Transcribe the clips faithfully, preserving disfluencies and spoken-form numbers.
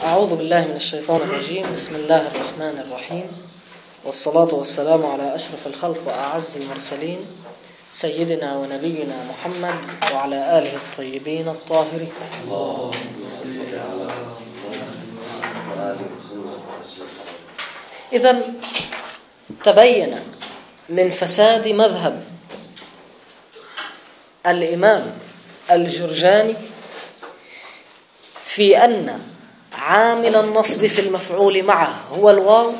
أعوذ بالله من الشيطان الرجيم. بسم الله الرحمن الرحيم، والصلاة والسلام على أشرف الخلق وأعز المرسلين سيدنا ونبينا محمد وعلى آله الطيبين الطاهرين. إذن تبين من فساد مذهب الإمام الجرجاني في أن عامل النصب في المفعول معه هو الواو.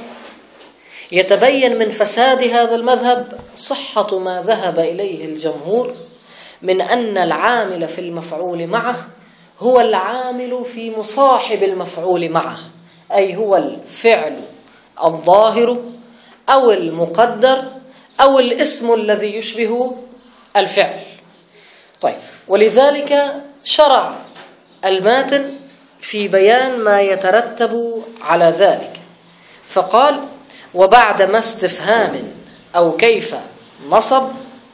يتبين من فساد هذا المذهب صحة ما ذهب إليه الجمهور من أن العامل في المفعول معه هو العامل في مصاحب المفعول معه، أي هو الفعل الظاهر أو المقدر أو الاسم الذي يشبه الفعل. طيب، ولذلك شرع الماتن في بيان ما يترتب على ذلك، فقال: وبعد ما استفهام أو كيف نصب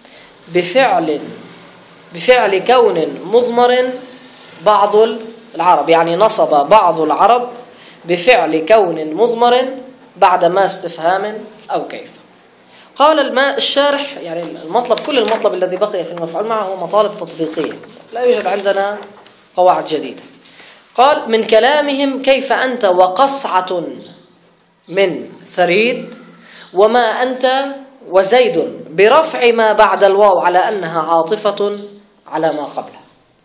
بفعل بفعل كون مضمر بعض العرب، يعني نصب بعض العرب بفعل كون مضمر بعد ما استفهام أو كيف. قال الماء الشارح، يعني المطلب كل المطلب الذي بقي في المفعول معه هو مطالب تطبيقية، لا يوجد عندنا قواعد جديدة. قال: من كلامهم كيف أنت وقصعة من ثريد وما أنت وزيد برفع ما بعد الواو على أنها عاطفة على ما قبلها.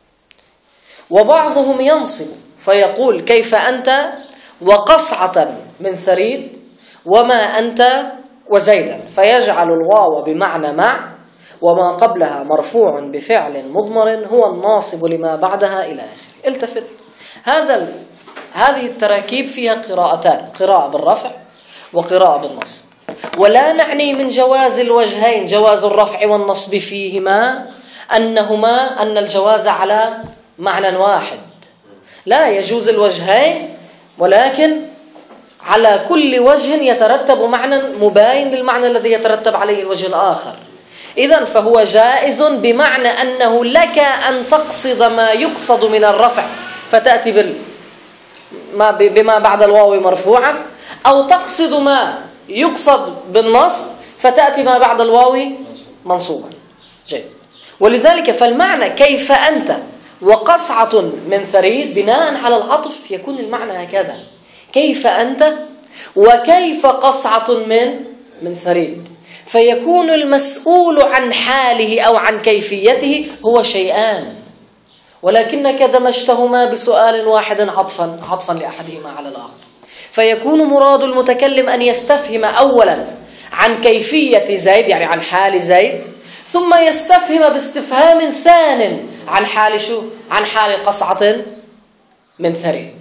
وبعضهم ينصب فيقول: كيف أنت وقصعة من ثريد وما أنت وزيدا، فيجعل الواو بمعنى مع وما قبلها مرفوع بفعل مضمر هو الناصب لما بعدها إلى آخره. التفت، هذا هذه التراكيب فيها قراءتان، قراءة بالرفع وقراءة بالنصب، ولا نعني من جواز الوجهين، جواز الرفع والنصب فيهما أنهما أن الجواز على معنى واحد، لا يجوز الوجهين، ولكن على كل وجه يترتب معنى مباين للمعنى الذي يترتب عليه الوجه الآخر. إذن فهو جائز بمعنى أنه لك أن تقصد ما يقصد من الرفع فتأتي بال ما بما بعد الواو مرفوعا، أو تقصد ما يقصد بالنصب فتأتي ما بعد الواو منصوبا. جيد. ولذلك فالمعنى كيف أنت وقصعة من ثريد بناء على العطف يكون المعنى هكذا: كيف أنت وكيف قصعة من من ثريد، فيكون المسؤول عن حاله أو عن كيفيته هو شيئان، ولكنك دمجتهما بسؤال واحد عطفا عطفا لأحدهما على الآخر، فيكون مراد المتكلم أن يستفهم أولا عن كيفية زيد، يعني عن حال زيد، ثم يستفهم باستفهام ثان عن حال شو؟ عن حال قصعة من ثريد.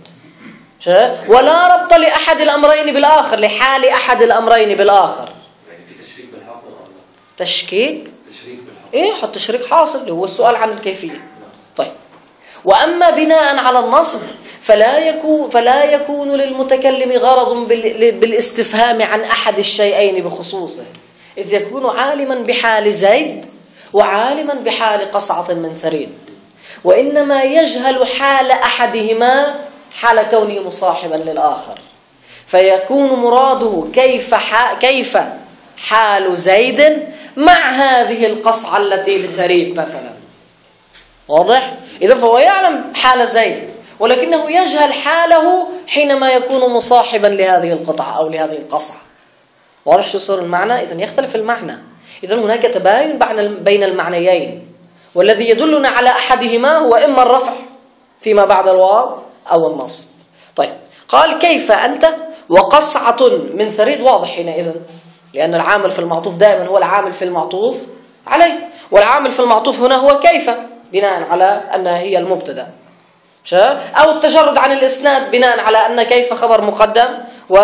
ولا ربط لأحد الأمرين بالآخر، لحال أحد الأمرين بالآخر. يعني في تشريك بالحق ولا لا؟ تشكيك؟ تشريك بالحق. إيه، حط تشريك حاصل، هو السؤال عن الكيفية. طيب، وأما بناء على النصب فلا يكون فلا يكون للمتكلم غرض بالاستفهام عن أحد الشيئين بخصوصه، إذ يكون عالما بحال زيد وعالما بحال قصعة من ثريد، وإنما يجهل حال أحدهما حال كونه مصاحبا للآخر، فيكون مراده كيف كيف حال زيد مع هذه القصعة التي لثريد مثلا. واضح؟ إذا فهو يعلم حال زيد ولكنه يجهل حاله حينما يكون مصاحبا لهذه القطعة أو لهذه القصعة. واضح شو صار المعنى؟ إذن يختلف المعنى. إذن هناك تباين بين المعنيين، والذي يدلنا على أحدهما هو إما الرفع فيما بعد الواو أو النصب. طيب، قال: كيف أنت وقصعة من ثريد، واضح حينئذ، لأن العامل في المعطوف دائما هو العامل في المعطوف عليه، والعامل في المعطوف هنا هو كيف بناء على أنها هي المبتدأ، أو التجرد عن الإسناد بناء على أن كيف خبر مقدم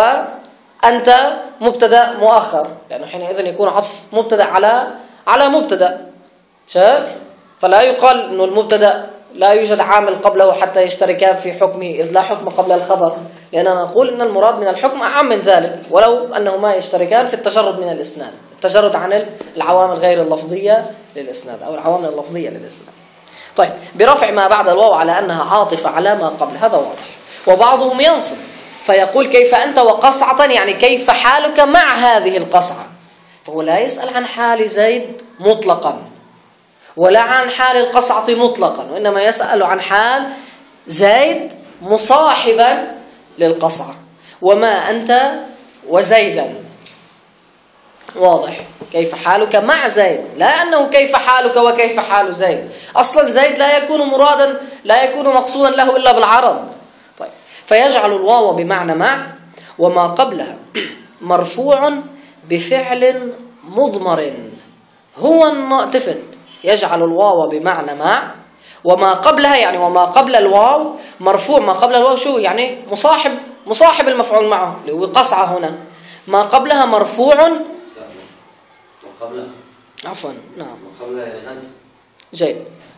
وأنت مبتدأ مؤخر، لأنه حينئذ يكون عطف مبتدأ على على مبتدأ، فلا يقال أنه المبتدأ لا يوجد عامل قبله حتى يشتركان في حكمه، إذ لا حكم قبل الخبر، لأننا نقول أن المراد من الحكم أعم من ذلك، ولو أنهما يشتركان في التجرد من الإسناد، التجرد عن العوامل غير اللفظية للإسناد أو العوامل اللفظية للإسناد. طيب، برفع ما بعد الواو على أنها عاطفة على ما قبل، هذا واضح. وبعضهم ينصب فيقول كيف أنت وقصعة، يعني كيف حالك مع هذه القصعة. فهو لا يسأل عن حال زيد مطلقا ولا عن حال القصعة مطلقا، وإنما يسأل عن حال زيد مصاحبا للقصعة. وما أنت وزيدا، واضح؟ كيف حالك مع زيد، لا أنه كيف حالك وكيف حال زيد. أصلا زيد لا يكون مرادا، لا يكون مقصودا له إلا بالعرض. طيب، فيجعل الواو بمعنى مع وما قبلها مرفوع بفعل مضمر هو الناطفت. يجعل الواو بمعنى مع وما قبلها، يعني وما قبل الواو مرفوع. ما قبل الواو شو يعني؟ مصاحب مصاحب المفعول معه اللي هو قصعة هنا. ما قبلها مرفوع. ما قبلها عفوا نعم ما قبلها يعني أنت. جيد.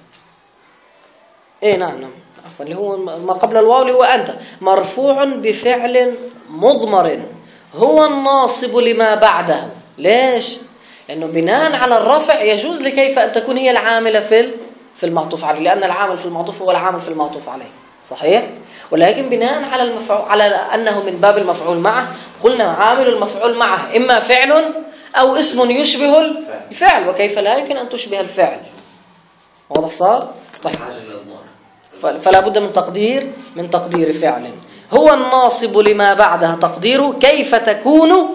ايه نعم نعم عفوا، اللي هو ما قبل الواو اللي هو أنت، مرفوع بفعل مضمر هو الناصب لما بعده. ليش؟ لأنه بناء على الرفع يجوز لكيف أن تكون هي العاملة في في المعطوف عليه، لأن العامل في المعطوف هو العامل في المعطوف عليه، صحيح؟ ولكن بناء على المفعول، على أنه من باب المفعول معه، قلنا عامل المفعول معه إما فعل أو اسم يشبه الفعل، وكيف لا يمكن أن تشبه الفعل. واضح صار؟ طيب، فلا بد من تقدير من تقدير فعل. هو الناصب لما بعدها تقديره كيف تكون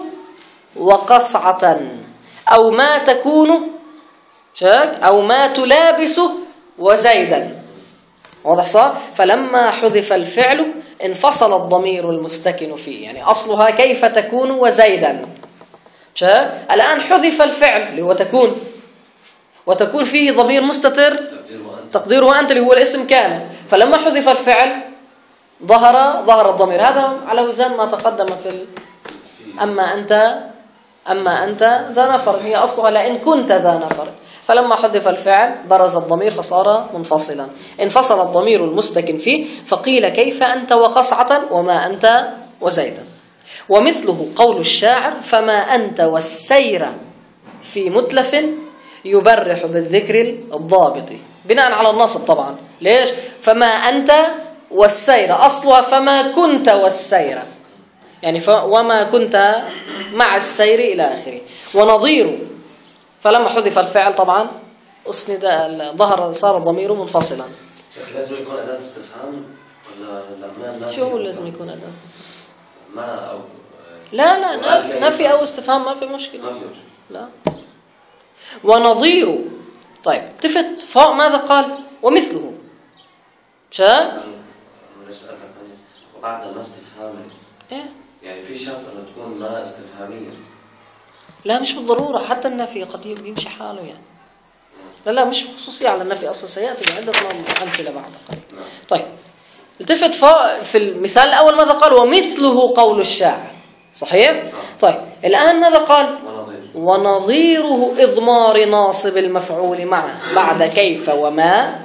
وقصعة، أو ما تكون شاك أو ما تلابس وزيدا. واضح صار؟ فلما حذف الفعل انفصل الضمير المستكن فيه، يعني أصلها كيف تكون وزيدا. شاك الآن حذف الفعل اللي هو تكون، وتكون فيه ضمير مستتر تقديره أنت اللي هو الاسم كان. فلما حذف الفعل ظهر ظهر الضمير. هذا على وزن ما تقدم في ال... أما أنت أما أنت ذا نفر، هي أصلها لأن كنت ذا نفر. فلما حذف الفعل برز الضمير فصار منفصلا، انفصل الضمير المستكن فيه، فقيل كيف أنت وقصعة وما أنت وزيدا. ومثله قول الشاعر فما أنت والسير في متلف يبرح بالذكر الضابط، بناء على النصب طبعا. ليش؟ فما أنت والسير أصلها فما كنت والسير، يعني ف... وما كنت مع السير إلى آخره. ونظيره فلما حذف الفعل طبعا أسند ظهر صار الضمير منفصلا. لازم يكون أداة استفهام ولا لا؟ ما شو هو لازم يكون أداة؟ ما أو لا لا نفي, نفي أو استفهام ما في مشكلة. ما في مشكلة. لا. ونظيره طيب تفت فوق ماذا قال؟ ومثله شاء وبعد ما استفهامي إيه؟ يعني في شرط أن تكون ما استفهامية. لا مش بالضرورة، حتى النفي قد يمشي حاله يعني. لا لا مش خصوصية على النفي، أصلا سيأتي عدة أمثلة بعد قليل. طيب التفت في المثال الأول ماذا قال؟ ومثله قول الشاعر، صحيح؟ طيب الآن ماذا قال؟ ونظيره إضمار ناصب المفعول معه بعد كيف وما،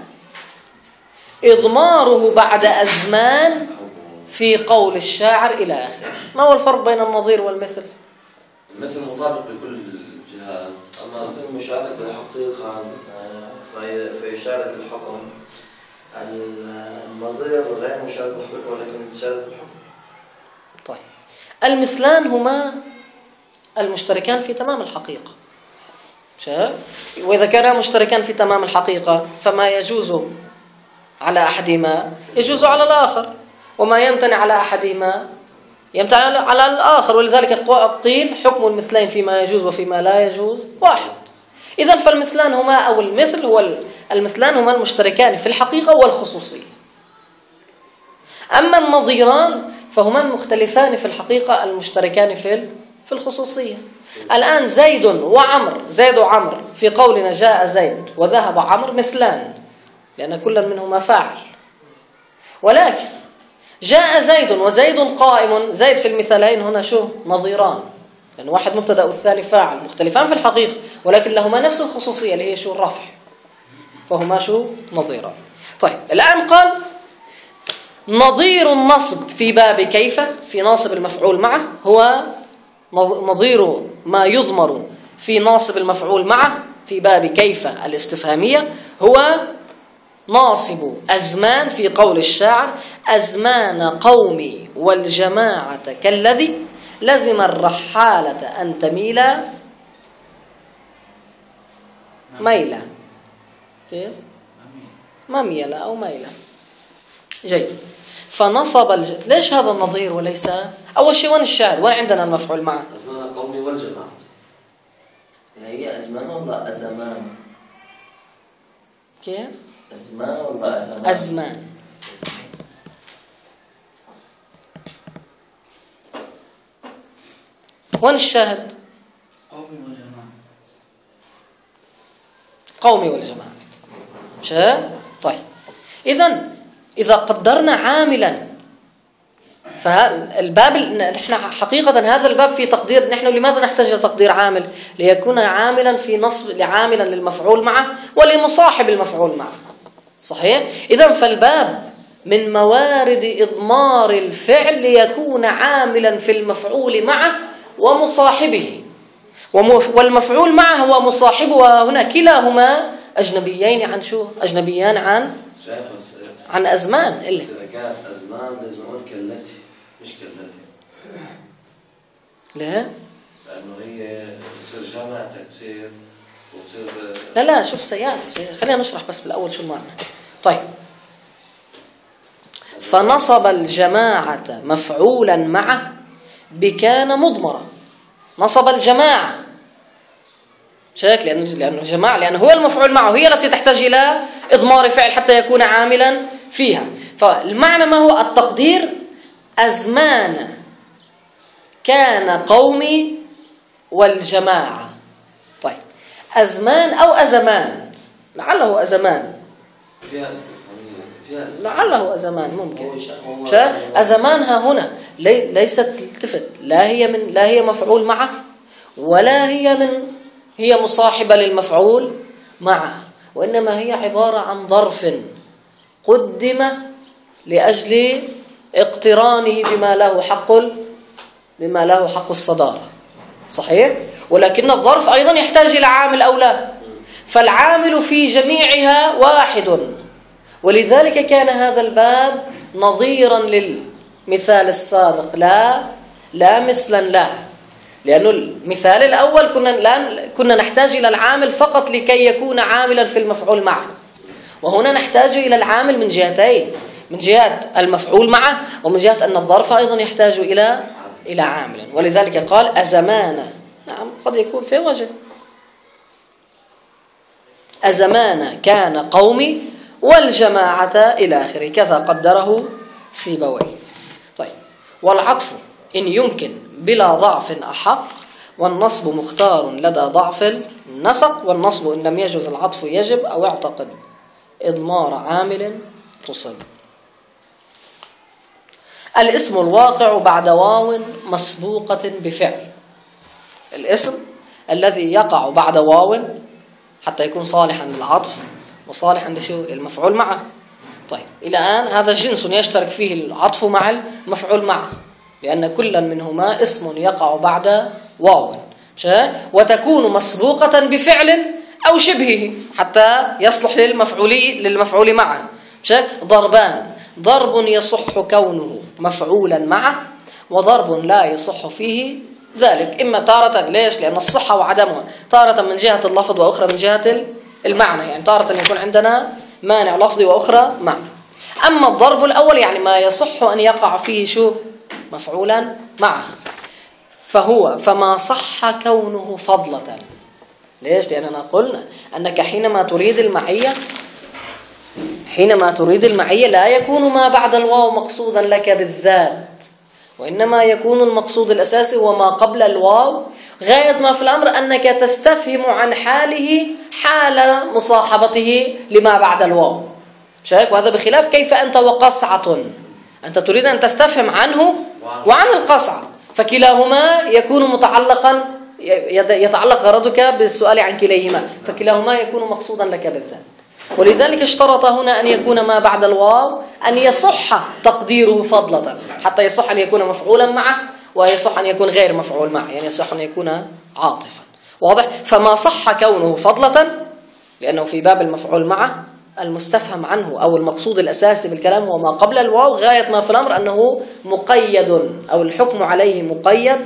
إضماره بعد أزمان في قول الشاعر إلى آخره. ما هو الفرق بين النظير والمثل؟ المثل مطابق لكل الجهات، أما المثل مشارك بالحقيقة فيشارك الحكم، النظير غير مشارك بالحقيقة ولكن يشارك بالحكم. طيب المثلان هما المشتركان في تمام الحقيقة، شايف؟ وإذا كانا مشتركان في تمام الحقيقة فما يجوز على أحدهما يجوز على الآخر، وما يمتنع على أحدهما يمتنع على الآخر. ولذلك قيل حكم المثلين فيما يجوز وفيما لا يجوز واحد. إذن فالمثلان هما أو المثل هو المثلان هما المشتركان في الحقيقة والخصوصية. أما النظيران فهما المختلفان في الحقيقة المشتركان في في الخصوصية. الآن زيد وعمر، زيد وعمر في قولنا جاء زيد وذهب عمر مثلان لأن كل منهما فاعل، ولكن جاء زيد وزيد قائم، زيد في المثالين هنا شو؟ نظيران، لأن واحد مبتدأ والثاني فاعل، مختلفان في الحقيقة ولكن لهما نفس الخصوصية اللي هي شو؟ الرفع، فهما شو؟ نظيران. طيب الآن قال نظير النصب في باب كيف في ناصب المفعول معه هو نظير ما يضمر في ناصب المفعول معه في باب كيف الاستفهامية، هو ناصب أزمان في قول الشاعر أزمان قومي والجماعة كالذي لزم الرحالة أن تميل ميلا. كيف؟ مميلة أو ميلا. جيد. فنصب الج... ليش هذا النظير وليس أول شيء؟ وين الشاهد؟ وين عندنا المفعول معه؟ أزمان قومي والجماعة. هي أزمان ولا أزمان؟ كيف؟ أزمان ولا أزمان؟ أزمان. وين الشاهد؟ قومي والجماعة. قومي والجماعة. شاهد؟ طيب. إذن إذا قدرنا عاملا، فالباب نحن حقيقة هذا الباب في تقدير، نحن لماذا نحتاج إلى تقدير عامل؟ ليكون عاملا في نصب لعاملا للمفعول معه ولمصاحب المفعول معه. صحيح؟ إذن فالباب من موارد إضمار الفعل ليكون عاملا في المفعول معه ومصاحبه، والمفعول معه هو مصاحبه، وهنا كلاهما أجنبيين عن شو؟ أجنبيان عن عن أزمان. اللي إذا كانت أزمان لازم نقول كالتي مش كالتي. ليه؟ لأنه هي تصير جمع تكسير وتصير لا لا شوف سيأتي، خلينا نشرح بس بالأول شو المعنى. طيب. فنصب الجماعة مفعولا معه بكان مضمرة. نصب الجماعة شاك لأنه لأنه الجماعة لأنه هو المفعول معه، هي التي تحتاج إلى إضمار فعل حتى يكون عاملا فيها. فالمعنى ما هو؟ التقدير أزمان كان قومي والجماعة. طيب أزمان أو أزمان، لعله أزمان، فيها استفهامية، فيها استفهامية. لعله أزمان ممكن. أزمانها هنا لي ليست التفت، لا هي من لا هي مفعول معه ولا هي من هي مصاحبة للمفعول معه، وإنما هي عبارة عن ظرف قدم لأجل اقترانه بما له حق بما له حق الصدارة. صحيح؟ ولكن الظرف أيضا يحتاج إلى عامل أو لا، فالعامل في جميعها واحد، ولذلك كان هذا الباب نظيرا للمثال السابق لا لا مثلا له، لأنه المثال الأول كنا لا كنا نحتاج إلى العامل فقط لكي يكون عاملا في المفعول معه، وهنا نحتاج إلى العامل من جهتين، من جهة المفعول معه ومن جهة أن الظرف أيضا يحتاج إلى إلى عامل، ولذلك قال أزمان. نعم قد يكون في وجه أزمان كان قومي والجماعة إلى آخره، كذا قدره سيبويه. طيب. والعطف إن يمكن بلا ضعف أحق، والنصب مختار لدى ضعف النسق، والنصب إن لم يجوز العطف يجب، أو اعتقد إضمار عامل تصب. الاسم الواقع بعد واو مسبوقة بفعل، الاسم الذي يقع بعد واو حتى يكون صالحا للعطف وصالحا لشو؟ للمفعول معه. طيب إلى الآن هذا جنس يشترك فيه العطف مع المفعول معه، لأن كلا منهما اسم يقع بعد واو، وتكون مسبوقة بفعل أو شبهه حتى يصلح للمفعول للمفعول معه. ضربان، ضرب يصح كونه مفعولا معه، وضرب لا يصح فيه ذلك، إما تارة ليش؟ لأن الصحة وعدمها تارة من جهة اللفظ وأخرى من جهة المعنى، يعني تارة يكون عندنا مانع لفظي وأخرى معنى. أما الضرب الأول يعني ما يصح أن يقع فيه شو؟ مفعولا معه، فهو فما صح كونه فضلة. ليش؟ لأننا قلنا أنك حينما تريد المعية حينما تريد المعية لا يكون ما بعد الواو مقصودا لك بالذات، وإنما يكون المقصود الأساسي هو ما قبل الواو، غاية ما في الأمر أنك تستفهم عن حاله حال مصاحبته لما بعد الواو. شايف؟ وهذا بخلاف كيف أنت وقصعة، أنت تريد أن تستفهم عنه وعن القصعة، فكلاهما يكون متعلقا يتعلق غرضك بالسؤال عن كليهما، فكلاهما يكون مقصودا لك بالذات. ولذلك اشترط هنا أن يكون ما بعد الواو أن يصح تقديره فضلة، حتى يصح أن يكون مفعولا معه ويصح أن يكون غير مفعول معه، يعني يصح أن يكون عاطفا. واضح؟ فما صح كونه فضلة لأنه في باب المفعول معه المستفهم عنه أو المقصود الأساسي بالكلام هو ما قبل الواو، غاية ما في الأمر أنه مقيد أو الحكم عليه مقيد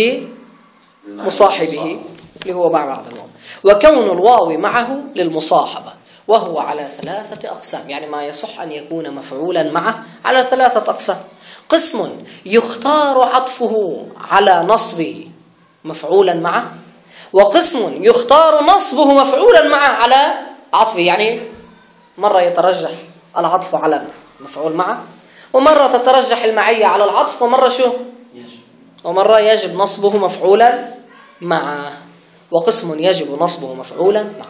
بمصاحبه اللي هو مع بعض الواو. وكون الواو معه للمصاحبة، وهو على ثلاثة أقسام، يعني ما يصح أن يكون مفعولا معه على ثلاثة أقسام. قسم يختار عطفه على نصبه مفعولا معه، وقسم يختار نصبه مفعولا معه على عطفه، يعني مرة يترجح العطف على مفعول معه، ومرة تترجح المعية على العطف، ومرة شو؟ ومرة يجب نصبه مفعولا معه، وقسم يجب نصبه مفعولا معه.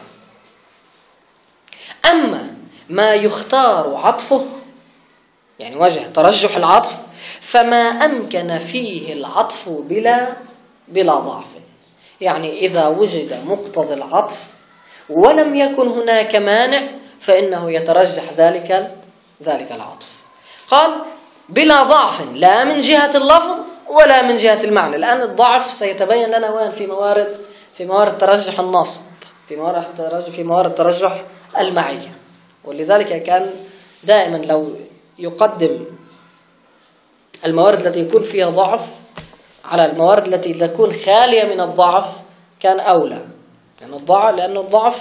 أما ما يختار عطفه، يعني وجه ترجح العطف، فما أمكن فيه العطف بلا بلا ضعف، يعني إذا وجد مقتضى العطف ولم يكن هناك مانع فإنه يترجح ذلك ذلك العطف. قال بلا ضعف، لا من جهة اللفظ ولا من جهة المعنى. الآن الضعف سيتبين لنا وين؟ في موارد في موارد ترجح النصب، في موارد ترجح في موارد ترجح المعية. ولذلك كان دائما لو يقدم الموارد التي يكون فيها ضعف على الموارد التي تكون خالية من الضعف كان أولى، لأن الضعف لأن الضعف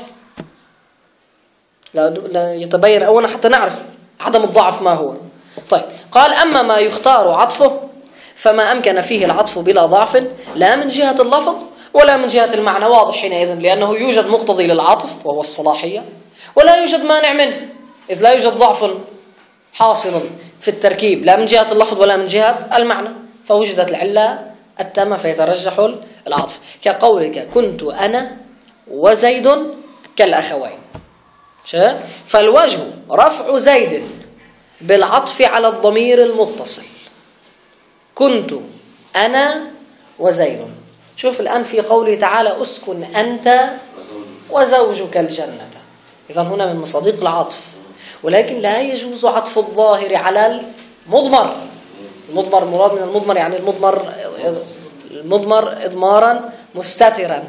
لا يتبين أولا حتى نعرف عدم الضعف ما هو. طيب، قال أما ما يختار عطفه فما أمكن فيه العطف بلا ضعف، لا من جهة اللفظ ولا من جهة المعنى. واضح حينئذ، لأنه يوجد مقتضي للعطف وهو الصلاحية، ولا يوجد مانع منه، إذ لا يوجد ضعف حاصل في التركيب لا من جهة اللفظ ولا من جهة المعنى، فوجدت العلة التامة فيترجح العطف. كقولك كنت أنا وزيد كالأخوين، فالوجه رفع زيد بالعطف على الضمير المتصل، كنت أنا وزيد. شوف الآن في قوله تعالى أسكن أنت وزوجك الجنة، إذن هنا من مصادق العطف، ولكن لا يجوز عطف الظاهر على المضمر. المضمر مراد من المضمر يعني المضمر المضمر إضمارا مستترا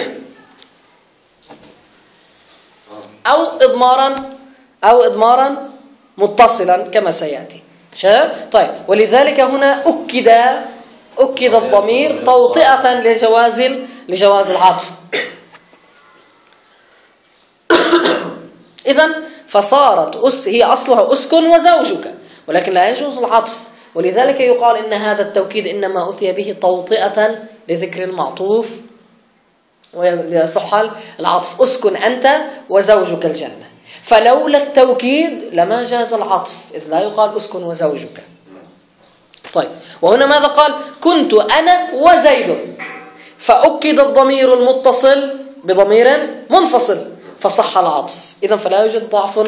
أو إضمارا أو إضمارا متصلا كما سيأتي. طيب، ولذلك هنا أكد أكد الضمير توطئة لجواز لجواز العطف. إذن فصارت أس هي أصلها أسكن وزوجك، ولكن لا يجوز العطف، ولذلك يقال إن هذا التوكيد إنما أتي به توطئة لذكر المعطوف ويصح العطف، أسكن أنت وزوجك الجنة. فلولا التوكيد لما جاز العطف، إذ لا يقال أسكن وزوجك. طيب، وهنا ماذا قال؟ كنت أنا وزيد، فأكد الضمير المتصل بضمير منفصل فصح العطف. إذن فلا يوجد ضعف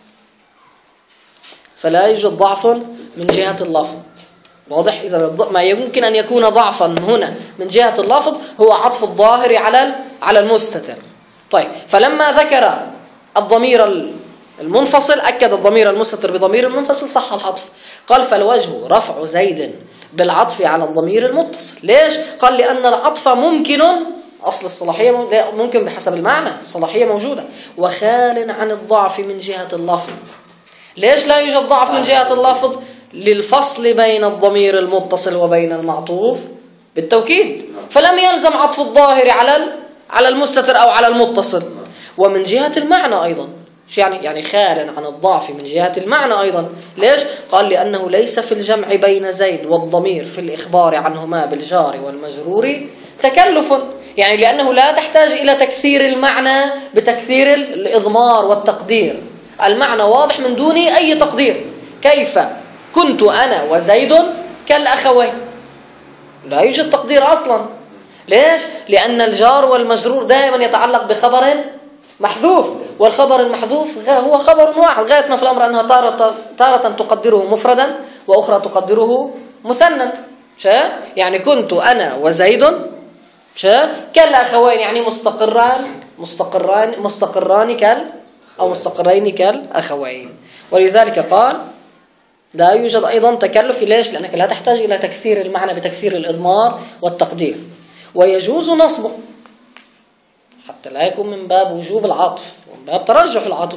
فلا يوجد ضعف من جهة اللفظ. واضح؟ إذا ما يمكن أن يكون ضعفا هنا من جهة اللفظ هو عطف الظاهر على على المستتر. طيب، فلما ذكر الضمير المنفصل أكد الضمير المستتر بضمير المنفصل صح العطف. قال فالوجه رفع زيد بالعطف على الضمير المتصل. ليش؟ قال لأن العطف ممكن، أصل الصلاحية ممكن بحسب المعنى، الصلاحية موجودة، وخال عن الضعف من جهة اللفظ. ليش لا يوجد ضعف من جهة اللفظ؟ للفصل بين الضمير المتصل وبين المعطوف بالتوكيد، فلم يلزم عطف الظاهر على على المستتر أو على المتصل. ومن جهة المعنى أيضا، يعني يعني خال عن الضعف من جهة المعنى أيضا. ليش؟ قال لأنه ليس في الجمع بين زيد والضمير في الإخبار عنهما بالجار والمجرور تكلف، يعني لأنه لا تحتاج إلى تكثير المعنى بتكثير الإضمار والتقدير، المعنى واضح من دون أي تقدير. كيف كنت أنا وزيد كالأخوين، لا يوجد تقدير أصلا. ليش؟ لأن الجار والمجرور دائما يتعلق بخبر محذوف، والخبر المحذوف هو خبر واحد، غاية ما في الأمر أنها تارة, تارة تقدره مفردا وأخرى تقدره مثنى. يعني كنت أنا وزيد كالأخوين، يعني مستقران مستقران مستقران كال أو مستقرين كالأخوين. ولذلك قال لا يوجد أيضا تكلف. ليش؟ لأنك لا تحتاج إلى تكثير المعنى بتكثير الإضمار والتقدير. ويجوز نصبه حتى لا يكون من باب وجوب العطف ومن باب ترجح العطف،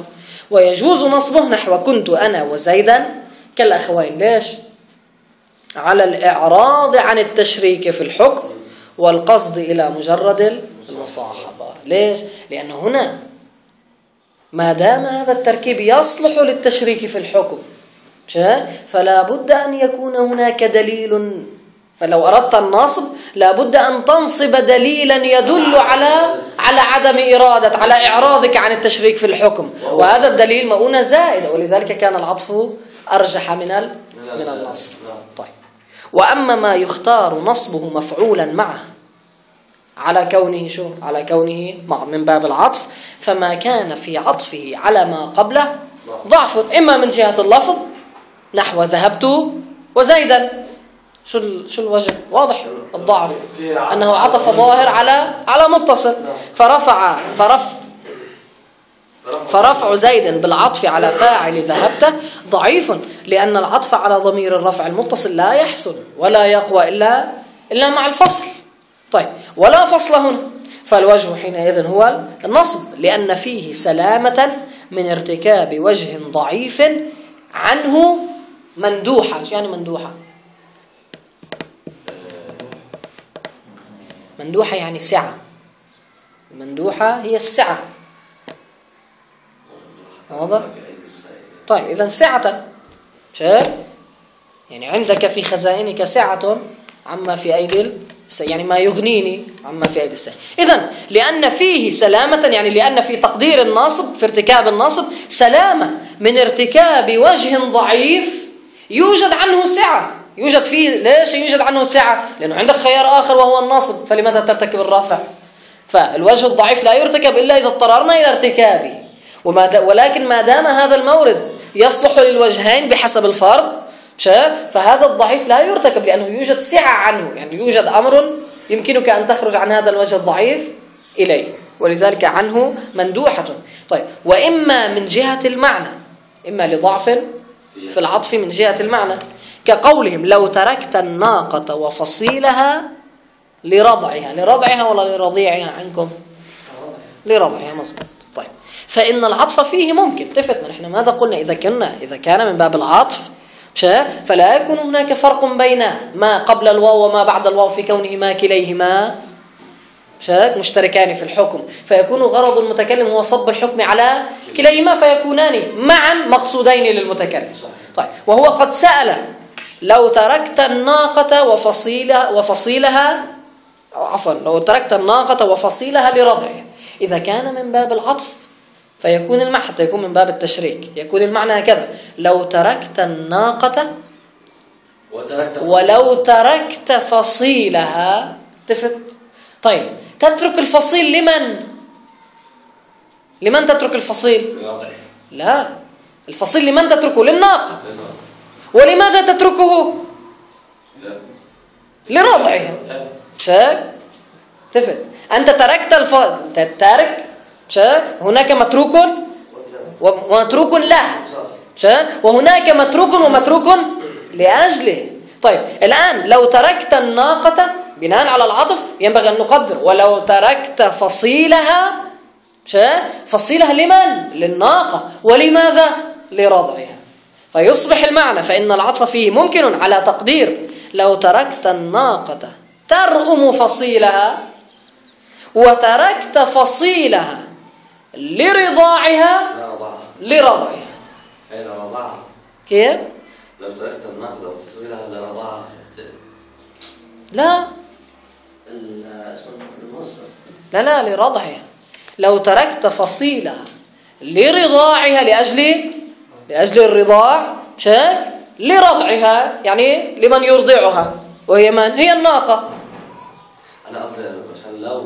ويجوز نصبه نحو كنت أنا وزيدا كالأخوين. ليش؟ على الإعراض عن التشريك في الحكم والقصد إلى مجرد المصاحبة. ليش؟ لأن هنا ما دام هذا التركيب يصلح للتشريك في الحكم فلا بد أن يكون هناك دليل. فلو أردت النصب لا بد أن تنصب دليلا يدل على على عدم إرادة، على إعراضك عن التشريك في الحكم، وهذا الدليل مؤونة زائدة، ولذلك كان العطف أرجح من ال من النصب. طيب، وأما ما يختار نصبه مفعولا معه على كونه شو؟ على كونه من باب العطف، فما كان في عطفه على ما قبله ضعف، إما من جهة اللفظ نحو ذهبت وزيدا. شو شو الوجه؟ واضح الضعف أنه عطف ظاهر على على متصل، فرفع فرف فرفع زيد بالعطف على فاعل ذهبت ضعيف، لأن العطف على ضمير الرفع المتصل لا يحسن ولا يقوى إلا إلا مع الفصل. طيب، ولا فصل هنا، فالوجه حينئذ هو النصب، لأن فيه سلامة من ارتكاب وجه ضعيف عنه مندوحة. يعني مندوحة مندوحة يعني سعة. المندوحة هي السعة. واضح؟ طيب، إذا سعة شايف؟ يعني عندك في خزائنك سعة عما في أيدي، يعني ما يغنيني عما في أيدي السائل. إذن لأن فيه سلامة، يعني لأن في تقدير الناصب، في ارتكاب الناصب سلامة من ارتكاب وجه ضعيف يوجد عنه سعة. يوجد فيه، ليش يوجد عنه سعة؟ لأنه عندك خيار آخر وهو الناصب، فلماذا ترتكب الرافع؟ فالوجه الضعيف لا يرتكب إلا إذا اضطررنا إلى ارتكابه، ولكن ما دام هذا المورد يصلح للوجهين بحسب الفرض، فهذا الضعيف لا يرتكب لأنه يوجد سعة عنه، يعني يوجد أمر يمكنك أن تخرج عن هذا الوجه الضعيف إليه، ولذلك عنه مندوحة. طيب، وإما من جهة المعنى، إما لضعف في العطف من جهة المعنى، كقولهم لو تركت الناقة وفصيلها لرضعها. لرضعها ولا لرضيعها عندكم؟ لرضعها، مظبوط. طيب، فإن العطف فيه ممكن تفت، ما نحن ماذا قلنا؟ إذا كنا إذا كان من باب العطف فلا يكون هناك فرق بين ما قبل الواو وما بعد الواو في كونهما كليهما مشتركان في الحكم، فيكون غرض المتكلم هو صب الحكم على كليهما، فيكونان معا مقصودين للمتكلم. طيب، وهو قد سأل لو تركت الناقة وفصيلها وفصيلها عفوا لو تركت الناقة وفصيلها لرضعها. إذا كان من باب العطف فيكون المعنى، حتى يكون من باب التشريك يكون المعنى هكذا: لو تركت الناقة ولو تركت فصيلها. تفت؟ طيب، تترك الفصيل لمن؟ لمن تترك الفصيل؟ لا، الفصيل لمن تتركه؟ للناقة. ولماذا تتركه؟ لرضعها. شاك؟ تفت؟ أنت تركت الف... تترك هناك متروك ومتروك له، وهناك متروك ومتروك لأجله. طيب، الآن لو تركت الناقة بناء على العطف ينبغي أن نقدر ولو تركت فصيلها. فصيلها لمن؟ للناقة. ولماذا؟ لرضعها. فيصبح المعنى، فإن العطف فيه ممكن على تقدير لو تركت الناقة ترأم فصيلها وتركت فصيلها لرضاعها لرضعها. أين رضاعها؟ كيف؟ لو تركت الناقة وفصيلها لرضاعها. لا لا لا لرضعها. لو تركت فصيلها لرضاعها لأجل لأجل الرضاع شاك لرضعها، يعني لمن يرضعها، وهي من؟ هي الناقة. أنا أصلا عشان لو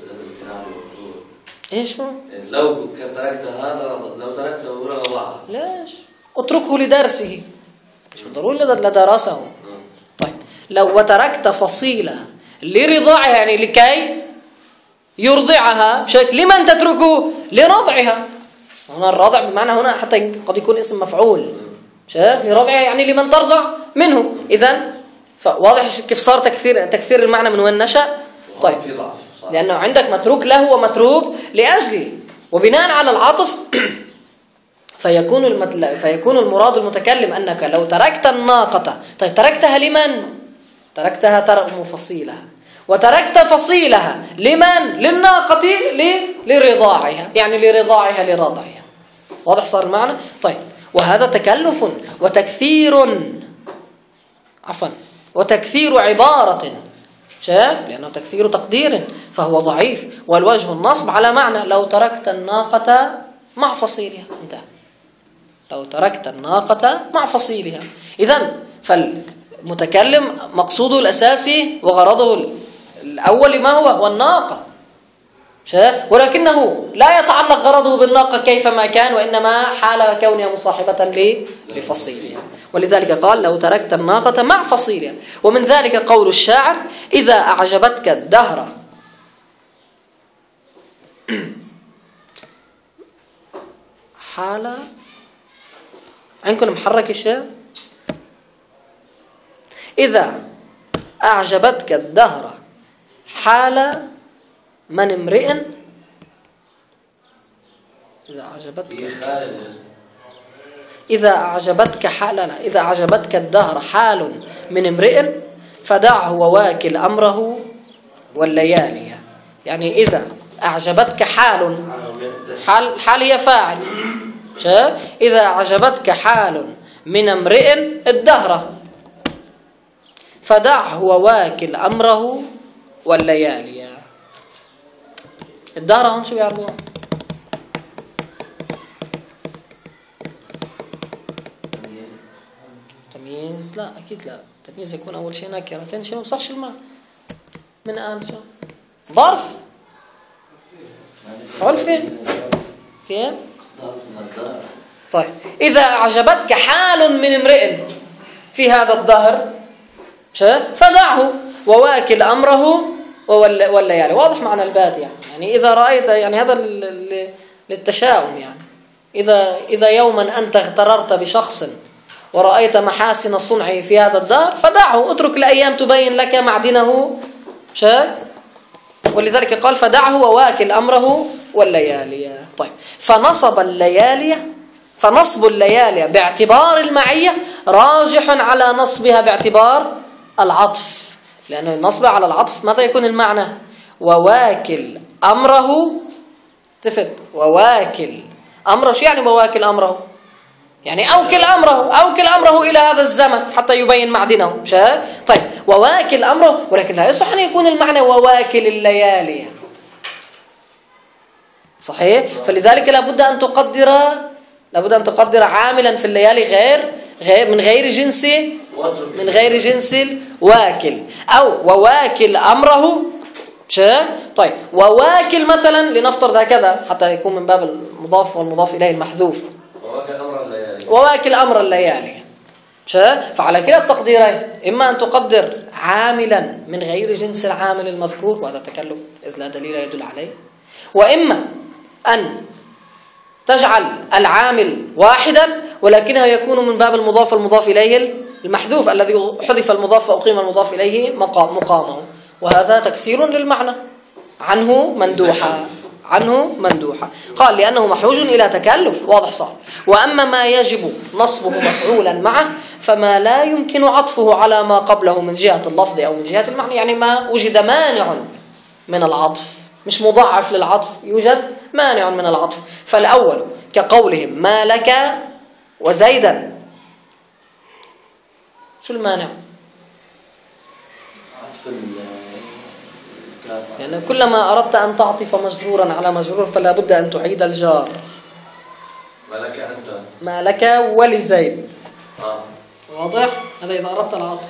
ايش هو؟ لو كنت تركت هذا لو تركته لرضاعها. ليش؟ اتركه لدرسه، مش ضروري لدراسه. طيب، لو وتركت فصيلة لرضاعها يعني لكي يرضعها، شاك لمن تتركه؟ لرضعها. هنا الرضع بمعنى هنا حتى قد يكون اسم مفعول، شايف؟ لرضعها يعني لمن ترضع منه. إذن فواضح كيف صار تكثير تكثير المعنى من وين نشأ. طيب، في ضعف، لأنه عندك متروك له ومتروك لأجله، وبناء على العطف فيكون المتل... فيكون المراد المتكلم أنك لو تركت الناقة، طيب تركتها لمن؟ تركتها ترأم فصيلها، وتركت فصيلها لمن؟ للناقة ل... لرضاعها، يعني لرضاعها لرضعها. واضح صار المعنى؟ طيب وهذا تكلف وتكثير، عفوا وتكثير عبارة، شايف؟ لأنه تكثير تقدير فهو ضعيف، والوجه النصب على معنى لو تركت الناقة مع فصيلها، انتهى. لو تركت الناقة مع فصيلها. إذن فالمتكلم مقصوده الأساسي وغرضه الأول ما هو؟ هو الناقة، ولكنه لا يتعلق غرضه بالناقة كيفما كان، وإنما حال كونها مصاحبة لفصيلها. ولذلك قال لو تركت الناقة مع فصيلها. ومن ذلك قول الشاعر إذا أعجبتك الدهر حال، عندكم محرك الشيء، إذا أعجبتك الدهر حال من امرئ، إذا أعجبتك إذا أعجبتك حال لا إذا أعجبتك الدهر حال من امرئ فدعه وواكل أمره والليالي. يعني إذا أعجبتك حال، حال حال هي فاعل، إذا أعجبتك حال من امرئ الدهر فدعه وواكل أمره والليالي. الدهر هم شو بيعرفوها؟ تمييز؟ لا أكيد لا، تمييز يكون أول شيء نكرة، ثاني شيء ما بصحش الماء من آل شو ظرف حول فين فين. طيب إذا أعجبتك حال من امرئ في هذا الدهر فدعه وواكل أمره والليالي. واضح معنى البات يعني. يعني إذا رأيت، يعني هذا للتشاؤم، يعني إذا إذا يوما أنت اغتررت بشخص ورأيت محاسن صنعه في هذا الدهر فدعه، اترك الأيام تبين لك معدنه. شاء ولذلك قال فدعه وواكل أمره والليالي. طيب فنصب الليالي، فنصب الليالي باعتبار المعية راجح على نصبها باعتبار العطف، لأن النصب على العطف ماذا يكون المعنى؟ وواكل أمره، تفت وواكل أمره. شو يعني وواكل أمره؟ يعني أوكل أمره، أوكل أمره إلى هذا الزمن حتى يبين معدنه. شاء طيب وواكل أمره، ولكن لا يصح أن يكون المعنى وواكل الليالي، صحيح؟ فلذلك لابد أن تقدر لابد أن تقدر عاملا في الليالي غير غير من غير جنس من غير جنس واكل، أو وواكل أمره. شاء طيب وواكل مثلا لنفترض هكذا حتى يكون من باب المضاف والمضاف إليه المحذوف، وواكل أمر الليالي، وواكل أمر الليالي. شاء فعلى كلا التقديرين إما أن تقدر عاملا من غير جنس العامل المذكور، وهذا تكلف إذ لا دليل يدل عليه، وإما أن تجعل العامل واحدا ولكنه يكون من باب المضاف والمضاف إليه المحذوف الذي حذف المضاف وأقيم المضاف إليه مقامه، وهذا تكثير للمعنى عنه مندوحا عنه مندوحا. قال لأنه محوج إلى تكلف. واضح صح. وأما ما يجب نصبه مفعولا معه فما لا يمكن عطفه على ما قبله من جهة اللفظ أو من جهة المعنى، يعني ما وجد مانع من العطف، مش مضاعف للعطف، يوجد مانع من العطف. فالأول كقولهم ما لك وزيدا، شو المانع؟ عطف الكافة، يعني كلما أردت أن تعطف مجرورا على مجرور فلا بد أن تعيد الجار. ما لك أنت، ما لك ولزيد. آه. واضح؟ هذا إذا أردت العطف.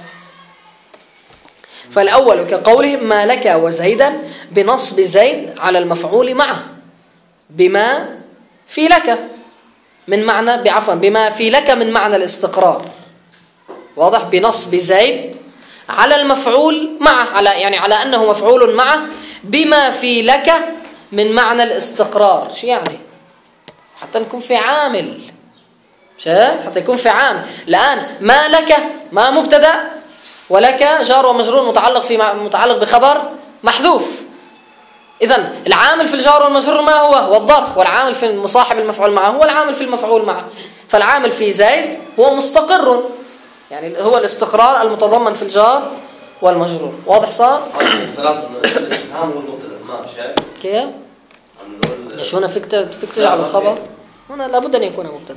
فالأول كقولهم ما لك وزيدا بنصب زيد على المفعول معه بما في لك من معنى بعفوا بما في لك من معنى الاستقرار. واضح؟ بنصب زيد على المفعول معه، على يعني على أنه مفعول معه بما في لك من معنى الاستقرار. شو يعني؟ حتى نكون في عامل، حتى يكون في عامل. الآن ما لك ما مبتدأ ولك جار ومجرور متعلق في متعلق بخبر محذوف. إذن العامل في الجار والمجرور ما هو؟ هو الظرف، والعامل في المصاحب المفعول معه هو العامل في المفعول معه. فالعامل في زيد هو مستقر، يعني هو الاستقرار المتضمن في الجار والمجرور. واضح صار؟ افتراض انه الاستفهام هو المبتدا، ما شايف؟ كيف؟ ليش هنا فيك فيك تجعل الخبر؟ هنا لابد أن يكون مبتدا.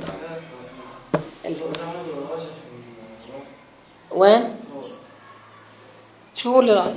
وين؟ شو هو اللي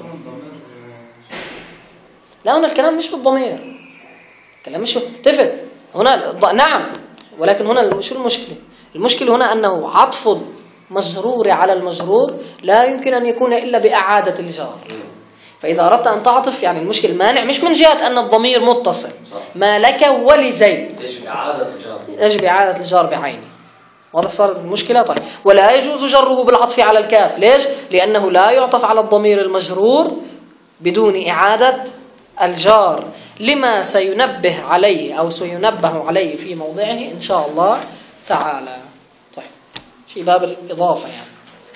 لا هنا الكلام مش بالضمير، الكلام مش تفل هنا نعم، ولكن هنا شو المشكلة؟ المشكلة هنا أنه عطف المجرور على المجرور لا يمكن أن يكون إلا بإعادة الجار. فإذا أردت أن تعطف يعني المشكل المانع مش من جهة أن الضمير متصل، ما لك ولزيد يجب إعادة الجار، يجب إعادة الجار بعينه. واضح صارت المشكلة؟ طيب ولا يجوز جره بالعطف على الكاف. ليش؟ لأنه لا يعطف على الضمير المجرور بدون إعادة الجار، لما سينبه عليه أو سينبه عليه في موضعه إن شاء الله تعالى. طيب في باب الإضافة يعني.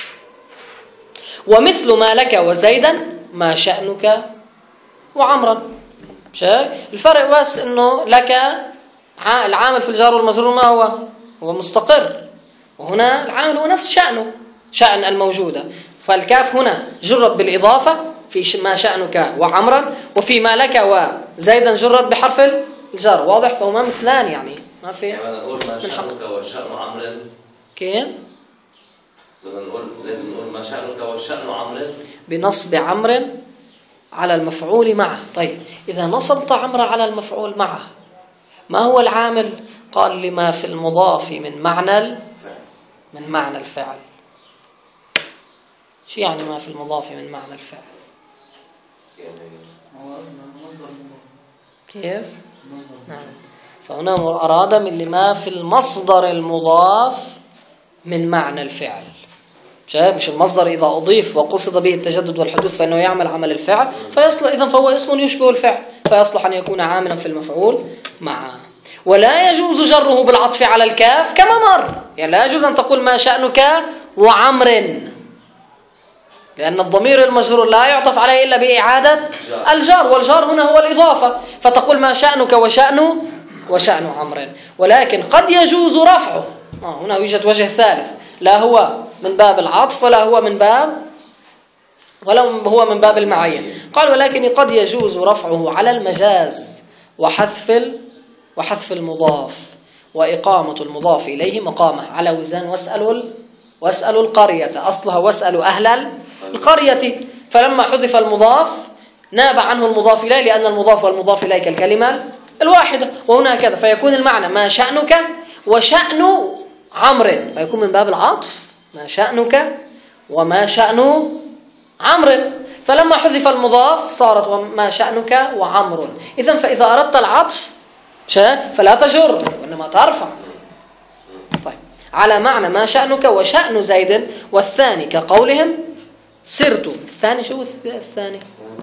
ومثل ما لك وزيدا ما شأنك وعمرا. شايف الفرق؟ بس إنه لك العامل في الجار والمجرور ما هو؟ هو مستقر، وهنا العامل هو نفس شأنه، شأن الموجودة. فالكاف هنا جرت بالإضافة في ما شأنك وعمرا، وفي ما لك وزيدا جرت بحرف الجر. واضح؟ فهما مثلان يعني ما في. يعني نقول ما شأنك وشأن عمرا. كيف؟ نقول لازم نقول ما شأنك وشأن عمرا بنصب عمر على المفعول معه. طيب إذا نصبت عمرا على المفعول معه ما هو العامل؟ قال لما في المضاف من معنى من معنى الفعل. شو يعني ما في المضاف من معنى الفعل؟ كيف؟ نعم. فهنا أراد من لما في المصدر المضاف من معنى الفعل. شايف؟ مش المصدر إذا أضيف وقصد به التجدد والحدوث فإنه يعمل عمل الفعل فيصلح، إذن فهو اسم يشبه الفعل فيصلح أن يكون عاملا في المفعول معه. ولا يجوز جره بالعطف على الكاف كما مر، يعني لا يجوز أن تقول ما شأنك وعمر، لأن الضمير المجرور لا يعطف عليه إلا بإعادة الجار، والجار هنا هو الإضافة، فتقول ما شأنك وشأن وشأن عمر. ولكن قد يجوز رفعه. آه هنا يوجد وجه ثالث، لا هو من باب العطف ولا هو من باب ولا هو من باب المعين. قال ولكن قد يجوز رفعه على المجاز وحذف وحذف المضاف وإقامة المضاف إليه مقامه، على وزن واسألوا واسألوا القرية، أصلها واسألوا أهل القرية. فلما حذف المضاف ناب عنه المضاف إليه، لأن المضاف والمضاف إليه كالكلمة الواحدة. وهنا كذا فيكون المعنى ما شأنك وشأن عمر، فيكون من باب العطف ما شأنك وما شأن عمر. فلما حذف المضاف صارت ما شأنك وعمر. إذن فإذا أردت العطف فلا تجر وإنما ترفع. طيب على معنى ما شأنك وشأن زيد، والثاني كقولهم سرت. الثاني شو الثاني؟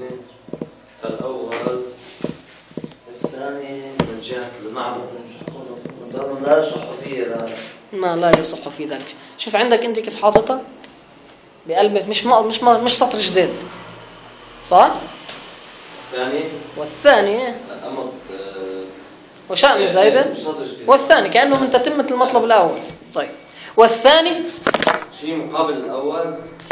فالأول الثاني من جهة المعنى لا يصح فيه ذلك. ما لا يصح في ذلك. شوف عندك أنت كيف حاططها بقلبك، مش ما مش ما مش سطر جديد صح؟ الثاني والثاني أمر وشأن زيد، والثاني كأنه من تتمة المطلب الأول. طيب والثاني شيء مقابل الأول